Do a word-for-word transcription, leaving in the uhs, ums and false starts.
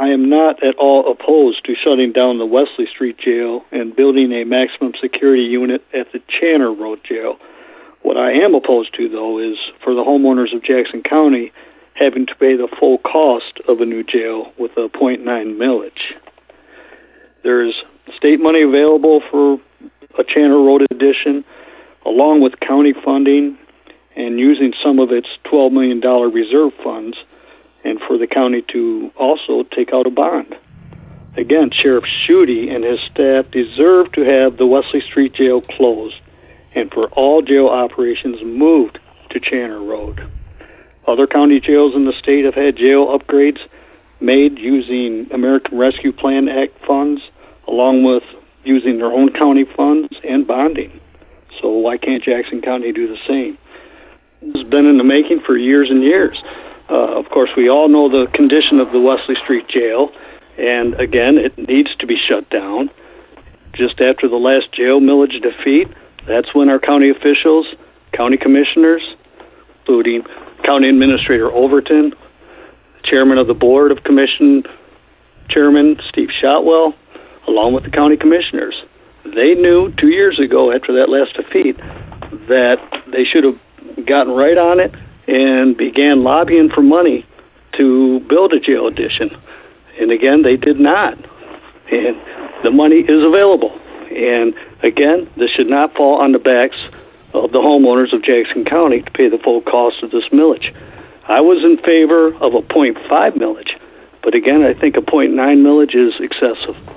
I am not at all opposed to shutting down the Wesley Street Jail and building a maximum security unit at the Channer Road Jail. What I am opposed to, though, is for the homeowners of Jackson County having to pay the full cost of a new jail with a point nine millage. There's state money available for a Channer Road addition, along with county funding and using some of its twelve million dollars reserve funds, and for the county to also take out a bond. Again, Sheriff Schuette and his staff deserve to have the Wesley Street Jail closed and for all jail operations moved to Channer Road. Other county jails in the state have had jail upgrades made using American Rescue Plan Act funds, along with using their own county funds and bonding. So why can't Jackson County do the same? This has been in the making for years and years. Uh, of course, we all know the condition of the Wesley Street Jail, and again, it needs to be shut down. Just after the last jail millage defeat, that's when our county officials, county commissioners, including County Administrator Overton, Chairman of the Board of Commission Chairman Steve Shotwell, along with the county commissioners, they knew two years ago after that last defeat that they should have gotten right on it and began lobbying for money to build a jail addition. And again, they did not. And the money is available. And again, this should not fall on the backs of the homeowners of Jackson County to pay the full cost of this millage. I was in favor of a point five millage, but again, I think a point nine millage is excessive.